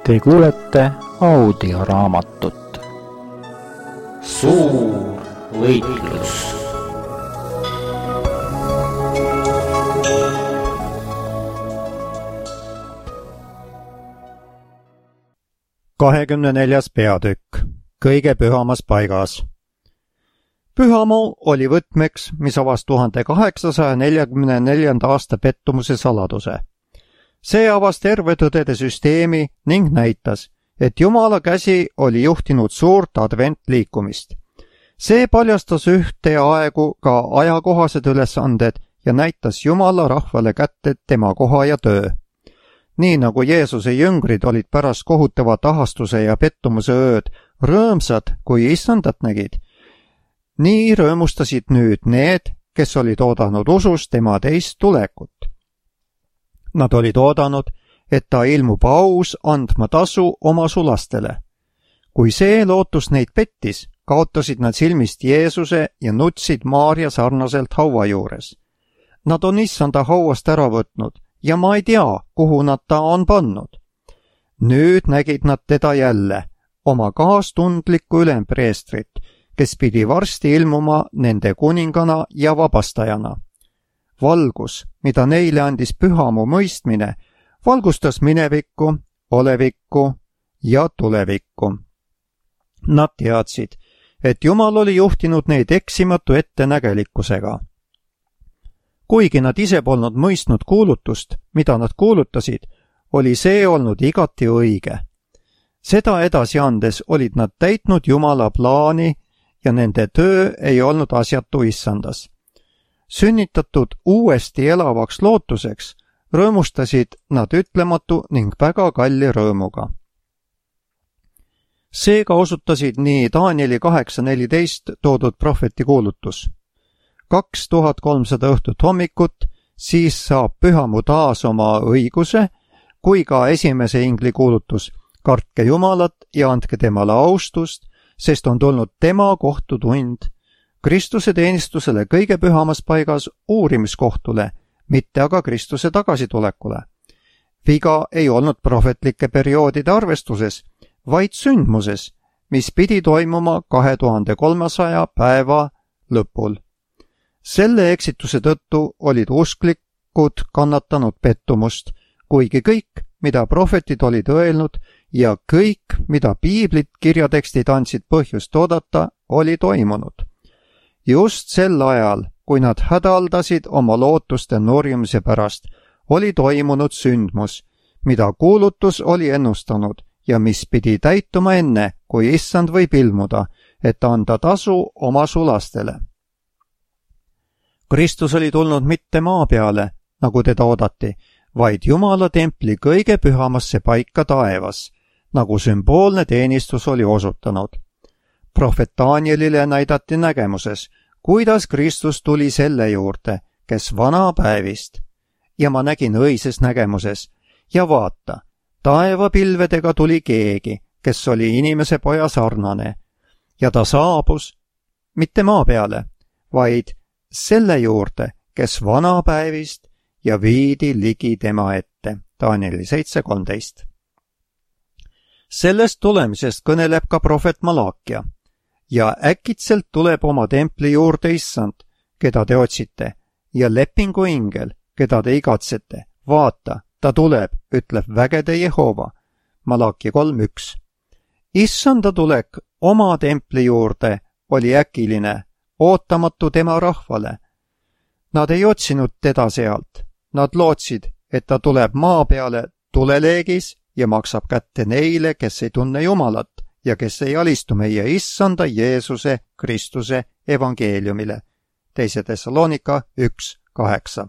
Te kuulete audioraamatut Suur võitlus. Kahekümne peatükk, kõige pühamas paigas. Pühamu oli võtmeks, mis avas 1844. aasta pettumuse saladuse. See avas terve tõdede süsteemi ning näitas, et Jumala käsi oli juhtinud suurt adventliikumist. See paljastas ühteaegu ka ajakohased ülesanded ja näitas Jumala rahvale kätte tema koha ja töö. Nii nagu Jeesuse jüngrid olid pärast kohutavat ahastuse ja pettumuse ööd rõõmsad, kui issandat nägid, nii rõõmustasid nüüd need, kes olid oodanud usus tema teist tulekut. Nad olid oodanud, et ta ilmub aus andma tasu oma sulastele. Kui see lootus neid pettis, kaotasid nad silmist Jeesuse ja nutsid Maarja sarnaselt haua juures. Nad on issanda hauast ära võtnud ja ma ei tea, kuhu nad ta on pannud. Nüüd nägid nad teda jälle, oma kaastundlikku ülempreestrit, kes pidi varsti ilmuma nende kuningana ja vabastajana. Valgus, mida neile andis pühamu mõistmine, valgustas minevikku, olevikku ja tulevikku. Nad teadsid, et Jumal oli juhtinud neid eksimatu ettenägelikkusega. Kuigi nad ise polnud mõistnud kuulutust, mida nad kuulutasid, oli see olnud igati õige. Seda edasi andes olid nad täitnud Jumala plaani ja nende töö ei olnud asjatu issandas. Sünnitatud uuesti elavaks lootuseks rõõmustasid nad ütlematu ning väga kalli rõõmuga. Seega osutasid nii Danieli 8.14 toodud prohveti kuulutus. 2300 õhtut hommikut, siis saab pühamu taas oma õiguse, kui ka esimese ingli kuulutus, kartke Jumalat ja andke temale austust, sest on tulnud tema kohtutund, Kristuse teenistusele kõige pühamas paigas uurimiskohtule, mitte aga Kristuse tagasitulekule. Viga ei olnud prohvetlike perioodide arvestuses, vaid sündmuses, mis pidi toimuma 2300 päeva lõpul. Selle eksituse tõttu olid usklikud kannatanud pettumust, kuigi kõik, mida prohvetid olid öelnud ja kõik, mida piiblit kirjatekstid andsid põhjust oodata, oli toimunud. Just sel ajal, kui nad hädaldasid oma lootuste nurjumise pärast, oli toimunud sündmus, mida kuulutus oli ennustanud ja mis pidi täituma enne, kui issand võib ilmuda, et anda tasu oma sulastele. Kristus oli tulnud mitte maa peale, nagu teda oodati, vaid Jumala templi kõige pühamasse paika taevas, nagu sümboolne teenistus oli osutanud. Prohvet Danielile näidati nägemuses, kuidas Kristus tuli selle juurde, kes vana päevist. Ja ma nägin õises nägemuses, ja vaata, taevapilvedega tuli keegi, kes oli inimese poja sarnane, ja ta saabus mitte maa peale, vaid selle juurde, kes vana päevist ja viidi ligi tema ette. Danieli 7.13. Sellest tulemisest kõneleb ka prohvet Malakia. Ja äkitselt tuleb oma templi juurde issand, keda te otsite, ja lepingu ingel, keda te igatsete. Vaata, ta tuleb, ütleb vägede Jehova. Malakia 3.1. Issanda tulek oma templi juurde oli äkiline, ootamatu tema rahvale. Nad ei otsinud teda sealt. Nad lootsid, et ta tuleb maa peale tuleleegis ja maksab kätte neile, kes ei tunne Jumalat ja kes ei alistu meie issanda Jeesuse Kristuse evangeeliumile. 2. Thessalonika 1.8.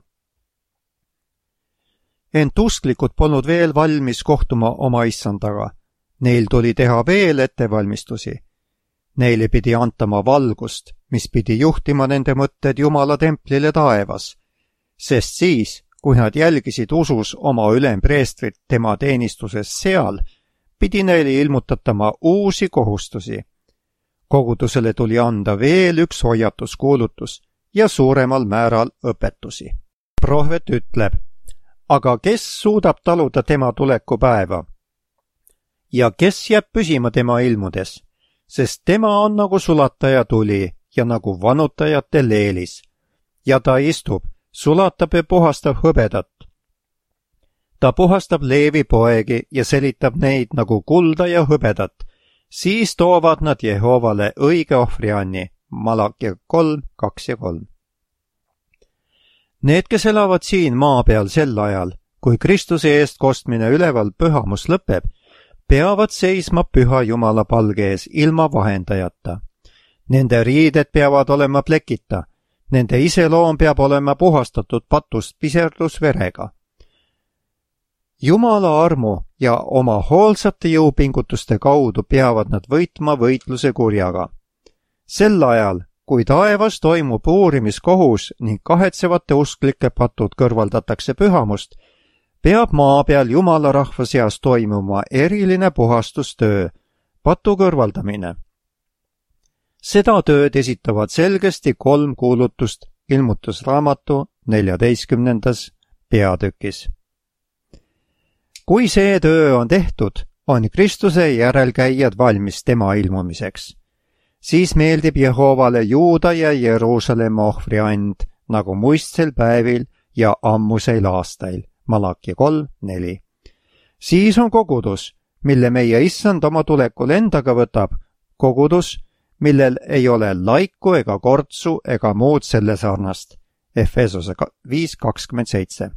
Ent usklikud polnud veel valmis kohtuma oma issandaga. Neil tuli teha veel ettevalmistusi. Neile pidi antama valgust, mis pidi juhtima nende mõtted Jumala templile taevas, sest siis, kui nad jälgisid usus oma ülempreestrit tema teenistuses seal, pidi neile ilmutatama uusi kohustusi. Kogudusele tuli anda veel üks hoiatuskuulutus ja suuremal määral õpetusi. Prohvet ütleb, aga kes suudab taluda tema tulekupäeva? ja kes jääb püsima tema ilmudes, sest tema on nagu sulataja tuli ja nagu vanutajate leelis. Ja ta istub, sulatab ja puhastab hõbedat. Ta puhastab Leevi poegi ja selitab neid nagu kulda ja hõbedat. Siis toovad nad Jehovale õige ohvrianni. Malakia 3, 2 ja 3. Need, kes elavad siin maa peal sel ajal, kui Kristuse eest kostmine üleval pühamus lõpeb, peavad seisma püha Jumala palge ees ilma vahendajata. Nende riided peavad olema plekita, nende iseloom peab olema puhastatud patust piserdusverega. Jumala armu ja oma hoolsate jõupingutuste kaudu peavad nad võitma võitluse kurjaga. Sel ajal, kui taevas toimub uurimiskohus ning kahetsevate usklike patud kõrvaldatakse pühamust, peab maa peal Jumala rahva seas toimuma eriline puhastustöö, patu kõrvaldamine. Seda tööd esitavad selgesti 3 kuulutust ilmutusraamatu 14. peatükis. Kui see töö on tehtud, on Kristuse järelkäijad valmis tema ilmumiseks. Siis meeldib Jehovale Juuda ja Jeruusalemma ohvriand nagu muistsel päevil ja ammuseil aastail. Malakia 3, 4. Siis on kogudus, mille meie issand oma tulekul endaga võtab, kogudus, millel ei ole laiku ega kortsu ega muud selle sarnast. Efesose 5:27.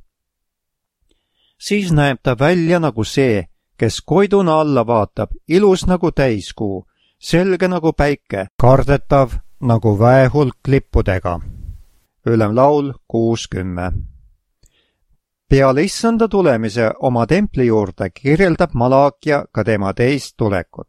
Siis näeb ta välja nagu see, kes koiduna alla vaatab, ilus nagu täiskuu, selge nagu päike, kardetav nagu väehulk lippudega. Ülemlaul 6:10. Peale issanda tulemise oma templi juurde kirjeldab Malakia ka tema teist tulekut.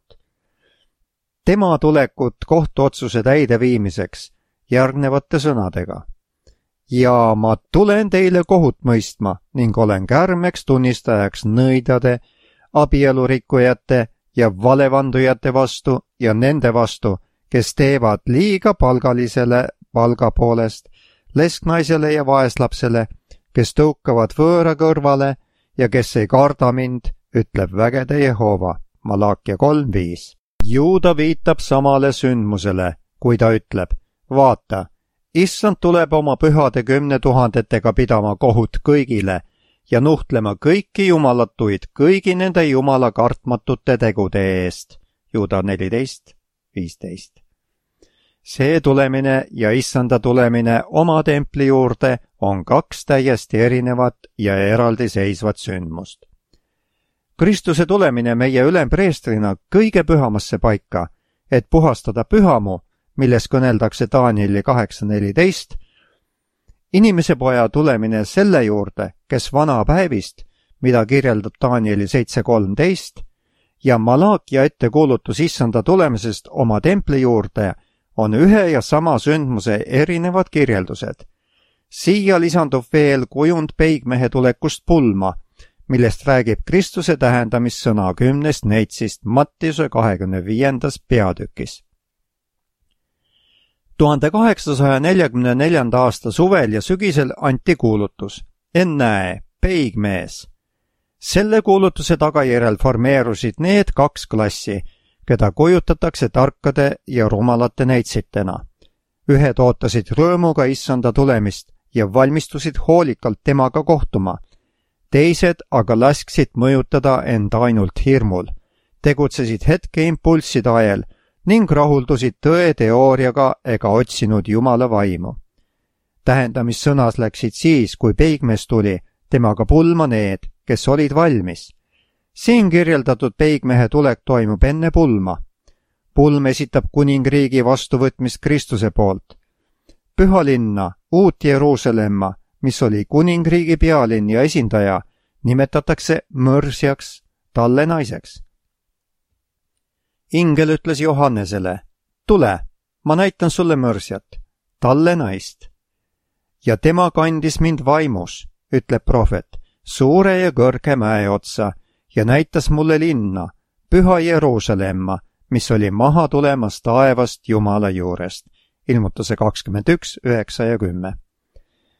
Tema tulekut kohtuotsuse täideviimiseks järgnevate sõnadega. Ja ma tulen teile kohut mõistma ning olen kärmeks tunnistajaks nõidade, abielurikkujate ja valevandujate vastu ja nende vastu, kes teevad liiga palgalisele palga poolest, lesknaisele ja vaeslapsele, kes tõukavad võõra kõrvale ja kes ei karda mind, ütleb vägede Jehova. Malakia 3:5. Juuda viitab samale sündmusele, kui ta ütleb, vaata, issand tuleb oma pühade 10 000-tega pidama kohut kõigile ja nuhtlema kõiki jumalatuid kõigi nende jumala kartmatute tegude eest. Juuda 14:15. See tulemine ja issanda tulemine oma templi juurde on 2 täiesti erinevat ja eraldiseisvat sündmust. Kristuse tulemine meie ülempreestrina kõige pühamasse paika, et puhastada pühamu, milles kõneldakse Danieli 8:14, inimese poja tulemine selle juurde, kes vana päevist, mida kirjeldab Danieli 7:13, ja Malakia ettekuulutus issanda tulemisest oma templi juurde on ühe ja sama sündmuse erinevad kirjeldused. Siia lisandub veel kujund peigmehe tulekust pulma, millest räägib Kristuse tähendamissõna 10. neitsist Mattiuse 25. peatükis. 1844. aasta suvel ja sügisel anti kuulutus, ennäe, peigmees. Selle kuulutuse tagajärjel formeerusid need 2 klassi, keda kujutatakse tarkade ja rumalate neitsitena. Ühed ootasid rõõmuga issanda tulemist ja valmistusid hoolikalt temaga kohtuma. Teised aga lasksid mõjutada end ainult hirmul, tegutsesid hetke impulsside ajel ning rahuldusid tõe teooriaga ega otsinud Jumala vaimu. Tähendamissõnas läksid siis, kui peigmees tuli, temaga pulma need, kes olid valmis. Siin kirjeldatud peigmehe tulek toimub enne pulma. Pulm esitab kuningriigi vastuvõtmist Kristuse poolt. Pühalinna, Uut Jeruusalemma, mis oli kuningriigi pealinn ja esindaja, nimetatakse mõrsjaks, talle naiseks. Ingel ütles Johannesele, tule, ma näitan sulle mõrsjat, talle naist. Ja tema kandis mind vaimus, ütleb prohvet, suure ja kõrge mäe otsa ja näitas mulle linna, püha Jeruusalemma, mis oli maha tulemas taevast Jumala juurest. Ilmutuse 21, 9 ja 10.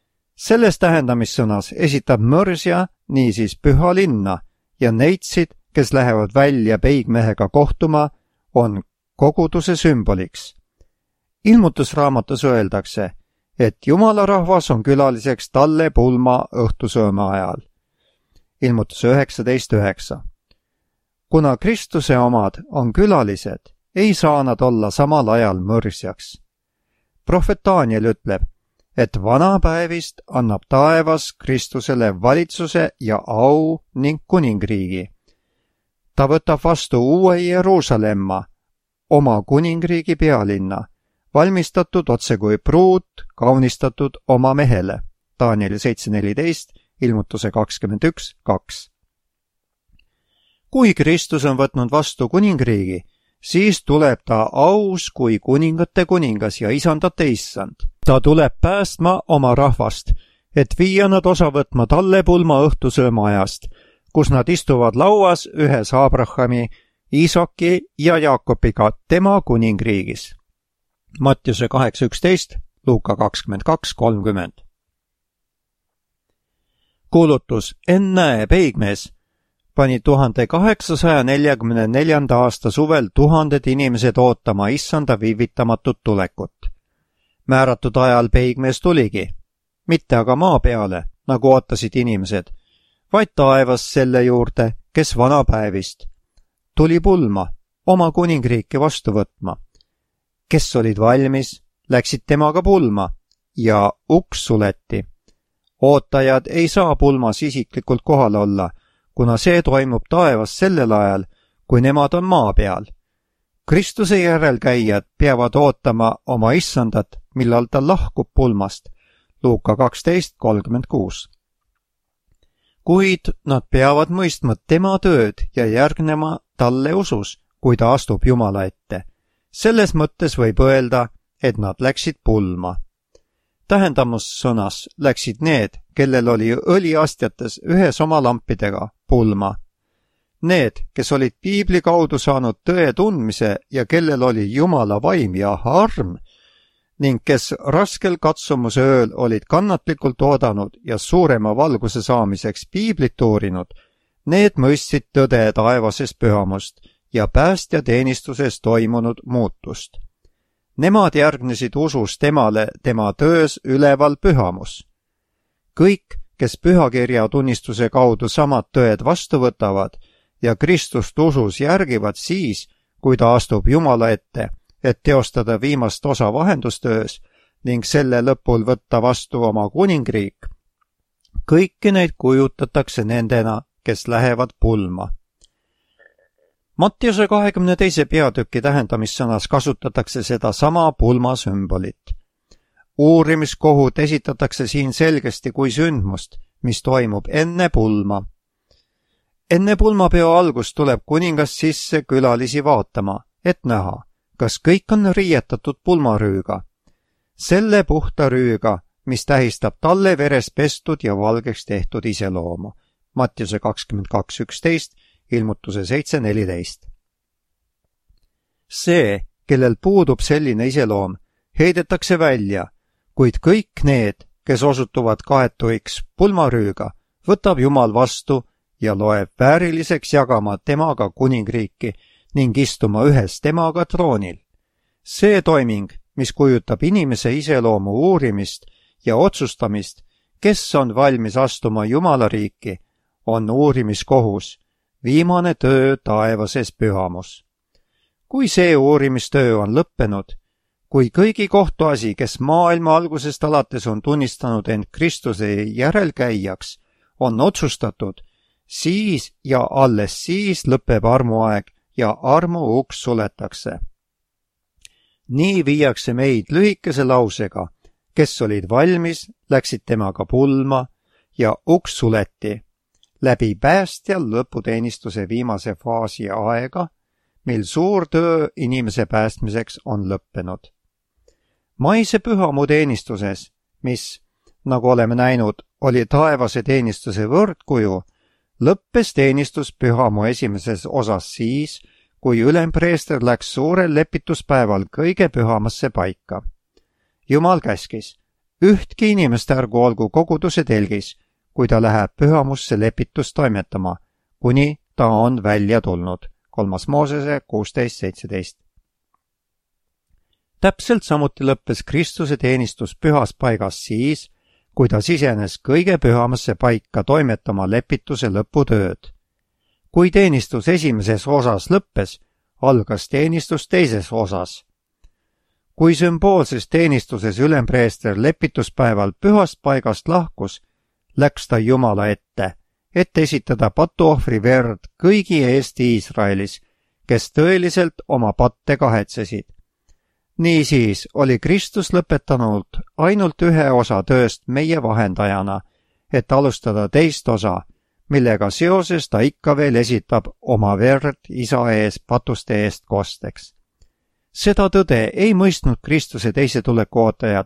Selles tähendamissõnas esitab mõrsja niisiis püha linna ja neitsid kes lähevad välja peigmehega kohtuma, on koguduse sümboliks. Ilmutusraamatus öeldakse, et Jumala rahvas on külaliseks talle pulma õhtusööma ajal. Ilmutus 19.9. Kuna Kristuse omad on külalised, ei saa nad olla samal ajal mõrsjaks. Prohvet Daniel ütleb, et vanapäevist annab taevas Kristusele valitsuse ja au ning kuningriigi. Ta võtab vastu uue Jeruusalemma, oma kuningriigi pealinna, valmistatud otse kui pruut, kaunistatud oma mehele. Danieli 7.14, ilmutuse 21.2. Kui Kristus on võtnud vastu kuningriigi, siis tuleb ta aus kui kuningate kuningas ja isandate issand. Ta tuleb päästma oma rahvast, et viia nad osa võtma talle pulma õhtusööma ajast, kus nad istuvad lauas ühes Abrahami, Iisaki ja Jaakobiga tema kuningriigis. Mattiuse 8.11, Luuka 22.30. Kuulutus Ennäe, peigmees pani 1844. aasta suvel tuhanded inimesed ootama issanda viivitamatut tulekut. Määratud ajal peigmees tuligi, mitte aga maa peale, nagu ootasid inimesed, vaid taevas selle juurde, kes vanapäevist tuli pulma, oma kuningriiki vastu võtma. Kes olid valmis, läksid temaga pulma ja uks suleti. Ootajad ei saa pulmas isiklikult kohal olla, kuna see toimub taevas sellel ajal, kui nemad on maa peal. Kristuse järelkäijad peavad ootama oma issandat, millal ta lahkub pulmast. Luuka 12.36. Kuid nad peavad mõistma tema tööd ja järgnema talle usus, kui ta astub Jumala ette. Selles mõttes võib öelda, et nad läksid pulma. Tähendamussõnas läksid need, kellel oli õliastjates ühes oma lampidega, pulma. Need, kes olid piibli kaudu saanud tõe tundmise ja kellel oli Jumala vaim ja arm, ning kes raskel katsumuse ööl olid kannatlikult oodanud ja suurema valguse saamiseks piiblit uurinud, need mõistsid tõde taevases pühamust ja päästjateenistuses toimunud muutust. Nemad järgnesid usus temale tema töös üleval pühamus. Kõik, kes pühakirja tunnistuse kaudu samad tõed vastu võtavad ja Kristust usus järgivad siis, kui ta astub Jumala ette, et teostada viimast osa vahendustöös ning selle lõpul võtta vastu oma kuningriik, kõiki neid kujutatakse nendena, kes lähevad pulma. Mattiuse 22. peatüki tähendamissõnas kasutatakse seda sama pulma sümbolit. Uurimiskohut esitatakse siin selgesti kui sündmust, mis toimub enne pulma. Enne pulmapeo algust tuleb kuningas sisse külalisi vaatama, et näha, kas kõik on riietatud pulmarüüga. Selle puhta rüüga, mis tähistab talle veres pestud ja valgeks tehtud iseloomu. Mattiuse 22.11, ilmutuse 7.14. See, kellel puudub selline iseloom, heidetakse välja, kuid kõik need, kes osutuvad kaetuiks pulmarüüga, võtab Jumal vastu ja loeb vääriliseks jagama temaga kuningriiki ning istuma ühes temaga troonil. See toiming, mis kujutab inimese iseloomu uurimist ja otsustamist, kes on valmis astuma Jumala riiki, on uurimiskohus, viimane töö taevases pühamus. Kui see uurimistöö on lõppenud, kui kõigi kohtuasi, kes maailma algusest alates on tunnistanud end Kristuse järelkäijaks, on otsustatud, siis ja alles siis lõpeb armuaeg ja armu uks suletakse. Nii viiakse meid lühikese lausega, kes olid valmis, läksid temaga pulma ja uks suleti, läbi päästja lõputeenistuse viimase faasi aega, mil suur töö inimese päästmiseks on lõppenud. Maise pühamu teenistuses, mis, nagu oleme näinud, oli taevase teenistuse võrdkuju, lõppes teenistus pühamu esimeses osas siis, kui ülempreester läks suurel lepituspäeval kõige pühamasse paika. Jumal käskis, ühtki inimest ärgu olgu koguduse telgis, kui ta läheb pühamusse lepitust toimetama, kuni ta on välja tulnud. 3. Moosese 16:17. Täpselt samuti lõppes Kristuse teenistus pühas paigas siis, kui ta sisenes kõige pühamasse paika toimetama lepituse lõputööd. Kui teenistus esimeses osas lõppes, algas teenistus teises osas. Kui sümboolses teenistuses ülempreester lepituspäeval pühast paigast lahkus, läks ta Jumala ette, et esitada patuohvri verd kõigi eest Iisraelis, kes tõeliselt oma patte kahetsesid. Niisiis oli Kristus lõpetanud ainult ühe osa tööst meie vahendajana, et alustada teist osa, millega seoses ta ikka veel esitab oma verd Isa ees patuste eest kosteks. Seda tõde ei mõistnud Kristuse teise tuleku ootajad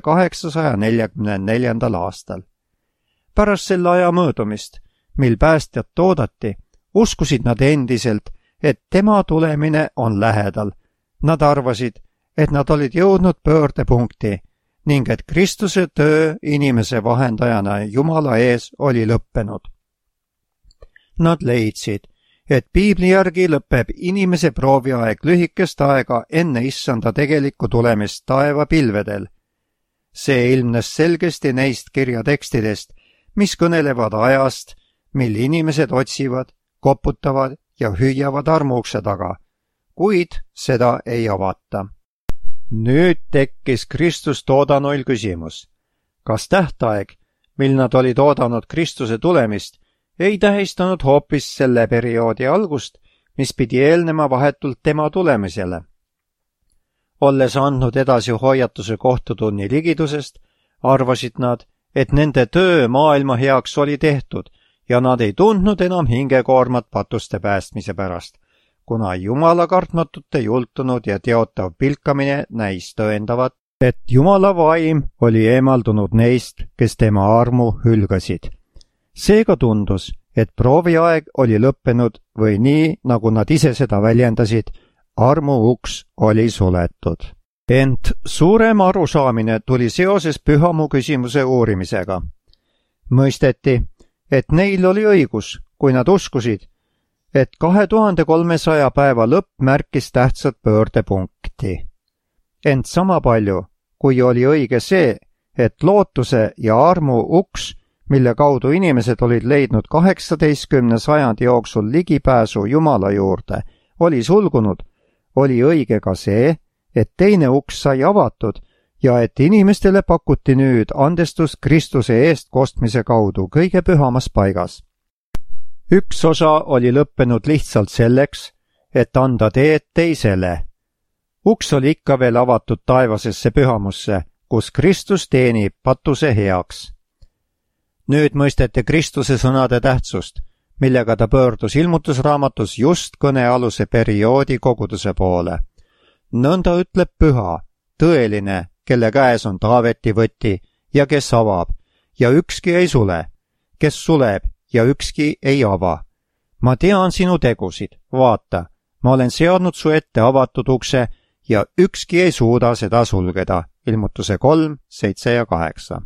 1844. aastal. Pärast selle aja möödumist, mil päästjat oodati, uskusid nad endiselt, et tema tulemine on lähedal. Nad arvasid, et nad olid jõudnud pöördepunkti ning et Kristuse töö inimese vahendajana Jumala ees oli lõppenud. Nad leidsid, et piibli järgi lõpeb inimese prooviaeg lühikest aega enne issanda tegelikku tulemist taevapilvedel. See ilmnes selgesti neist kirjatekstidest, mis kõnelevad ajast, mil inimesed otsivad, koputavad ja hüüavad armuukse taga, kuid seda ei avata. Nüüd tekkis Kristust oodanuil küsimus, kas tähtaeg, mil nad olid oodanud Kristuse tulemist, ei tähistanud hoopis selle perioodi algust, mis pidi eelnema vahetult tema tulemisele. Olles andnud edasi hoiatuse kohtutunni ligidusest, arvasid nad, et nende töö maailma heaks oli tehtud ja nad ei tundnud enam hingekoormat patuste päästmise pärast, kuna Jumala kartmatute jultunud ja teotav pilkamine näis tõendavat, et Jumala vaim oli eemaldunud neist, kes tema armu hülgasid. Seega tundus, et prooviaeg oli lõppenud või nii, nagu nad ise seda väljendasid, armu uks oli suletud. Ent suurem arusaamine tuli seoses pühamu küsimuse uurimisega. Mõisteti, et neil oli õigus, kui nad uskusid, et 2300 päeva lõpp märkis tähtsat pöördepunkti. Ent sama palju, kui oli õige see, et lootuse ja armu uks, mille kaudu inimesed olid leidnud 18. sajandi jooksul ligipääsu Jumala juurde, oli sulgunud, oli õige ka see, et teine uks sai avatud ja et inimestele pakuti nüüd andestust Kristuse eest kostmise kaudu kõige pühamas paigas. Üks osa oli lõppenud lihtsalt selleks, et anda teed teisele. Uks oli ikka veel avatud taevasesse pühamusse, kus Kristus teenib patuse heaks. Nüüd mõisteti Kristuse sõnade tähtsust, millega ta pöördus ilmutusraamatus just kõnealuse perioodi koguduse poole. Nõnda ütleb püha, tõeline, kelle käes on Taaveti võti ja kes avab, ja ükski ei sule, kes suleb ja ükski ei ava. Ma tean sinu tegusid, vaata, ma olen seadnud su ette avatud ukse ja ükski ei suuda seda sulgeda. Ilmutuse 3, 7 ja 8.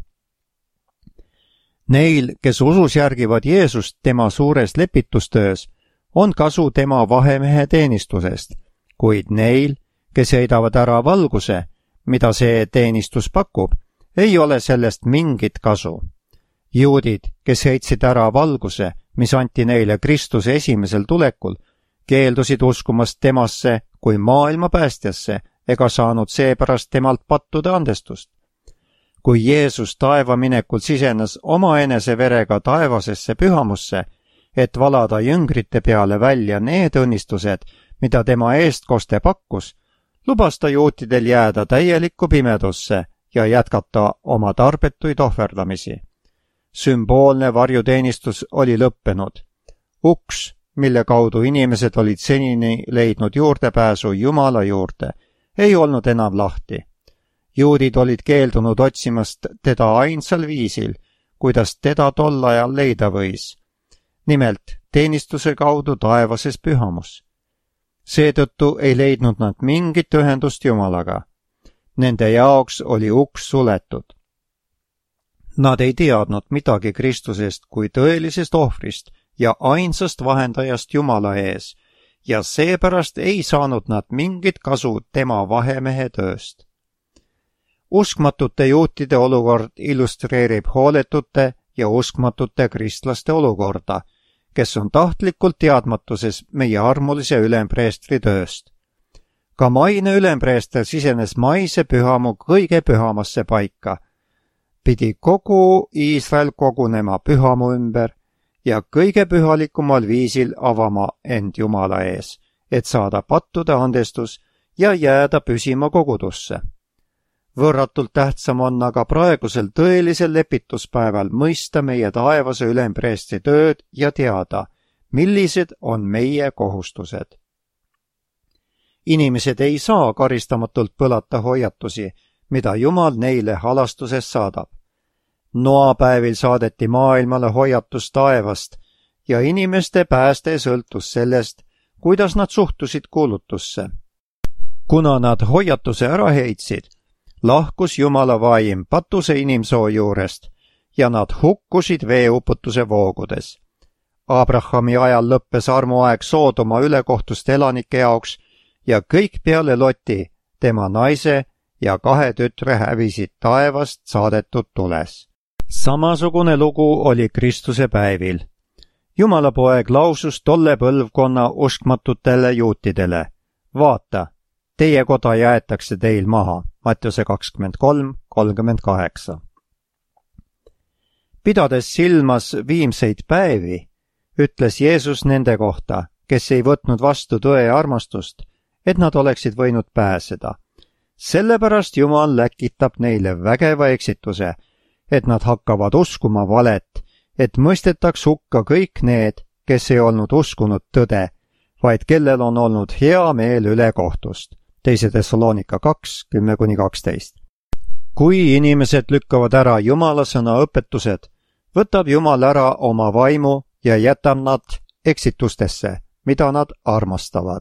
Neil, kes usus järgivad Jeesust tema suures lepitustöös, on kasu tema vahemehe teenistusest, kuid neil, kes heidavad ära valguse, mida see teenistus pakub, ei ole sellest mingit kasu. Juudid, kes heitsid ära valguse, mis anti neile Kristuse esimesel tulekul, keeldusid uskumast temasse kui maailma päästjasse ega saanud seepärast temalt pattude andestust. Kui Jeesus taeva minekul sisenes omaenese verega taevasesse pühamusse, et valada jüngrite peale välja need õnnistused, mida tema eestkoste pakkus, lubas ta juutidel jääda täielikku pimedusse ja jätkata oma tarbetuid ohverdamisi. Sümboolne varjuteenistus oli lõppenud. Uks, mille kaudu inimesed olid senini leidnud juurdepääsu Jumala juurde, ei olnud enam lahti. Juudid olid keeldunud otsimast teda ainsal viisil, kuidas teda tol ajal leida võis. Nimelt teenistuse kaudu taevases pühamus. Seetõttu ei leidnud nad mingit ühendust Jumalaga. Nende jaoks oli uks suletud. Nad ei teadnud midagi Kristusest kui tõelisest ohvrist ja ainsast vahendajast Jumala ees ja seepärast ei saanud nad mingit kasu tema vahemehe tööst. Uskmatute juutide olukord illustreerib hooletute ja uskmatute kristlaste olukorda, kes on tahtlikult teadmatuses meie armulise ülempreestri tööst. Ka maine ülempreester sisenes maise pühamu kõige pühamasse paika. Pidi kogu Iisrael kogunema pühamu ümber ja kõige pühalikumal viisil avama end Jumala ees, et saada pattude andestus ja jääda püsima kogudusse. Võrratult tähtsam on aga praegusel tõelisel lepituspäeval mõista meie taevase ülempreestri tööd ja teada, millised on meie kohustused. Inimesed ei saa karistamatult põlata hoiatusi, mida Jumal neile halastuses saadab. Noapäevil saadeti maailmale hoiatus taevast ja inimeste pääste sõltus sellest, kuidas nad suhtusid kuulutusse. Kuna nad hoiatuse ära heitsid, lahkus Jumala vaim patuse inimsoo juurest ja nad hukkusid veeuputuse voogudes. Abrahami ajal lõppes armuaeg Soodoma ülekohtuste elanike jaoks ja kõik peale Loti, tema naise ja 2 tütre hävisid taevast saadetud tules. Samasugune lugu oli Kristuse päevil. Jumala poeg lausus tolle põlvkonna uskmatutele juutidele: vaata, teie koda jäetakse teil maha. Mattiuse 23:38. Pidades silmas viimseid päevi, ütles Jeesus nende kohta, kes ei võtnud vastu tõe ja armastust, et nad oleksid võinud pääseda. Sellepärast Jumal läkitab neile vägeva eksituse, et nad hakkavad uskuma valet, et mõistetaks hukka kõik need, kes ei olnud uskunud tõde, vaid kellel on olnud hea meel ülekohtust. 2 Thessalonika 2:10-12. Kui inimesed lükkavad ära Jumala sõna õpetused, võtab Jumal ära oma vaimu ja jätab nad eksitustesse, mida nad armastavad.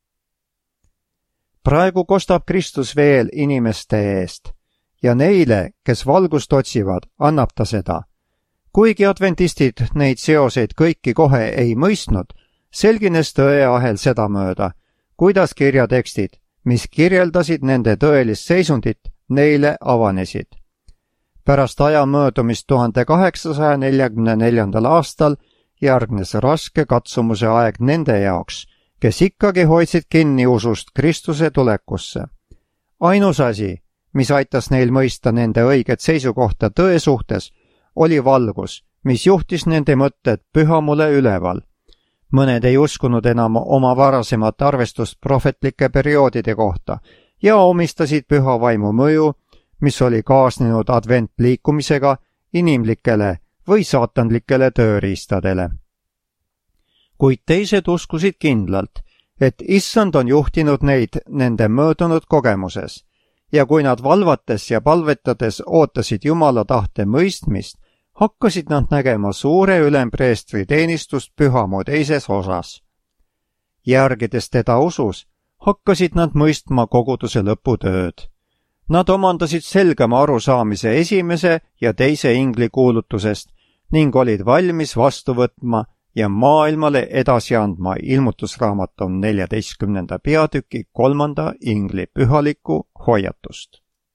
Praegu kostab Kristus veel inimeste eest ja neile, kes valgust otsivad, annab ta seda. Kuigi adventistid neid seoseid kõiki kohe ei mõistnud, selgines tõeahel sedamööda, kuidas kirjatekstid, mis kirjeldasid nende tõelist seisundit, neile avanesid. Pärast aja möödumist 1844. aastal järgnes raske katsumuse aeg nende jaoks, kes ikkagi hoidsid kinni usust Kristuse tulekusse. Ainus asi, mis aitas neil mõista nende õiget seisukohta tõe suhtes, oli valgus, mis juhtis nende mõtted pühamule üleval. Mõned ei uskunud enam oma varasemat arvestust prohvetlike perioodide kohta ja omistasid püha vaimu mõju, mis oli kaasnenud adventliikumisega, inimlikele või saatanlikele tööriistadele. Kuid teised uskusid kindlalt, et Issand on juhtinud neid nende möödunud kogemuses ja kui nad valvates ja palvetades ootasid Jumala tahte mõistmist, hakkasid nad nägema suure ülempreestri teenistust pühamu teises osas. Järgides teda usus, hakkasid nad mõistma koguduse lõputööd. Nad omandasid selgema arusaamise esimese ja teise ingli kuulutusest ning olid valmis vastu võtma ja maailmale edasi andma ilmutusraamatu 14. peatüki 3. ingli pühalikku hoiatust.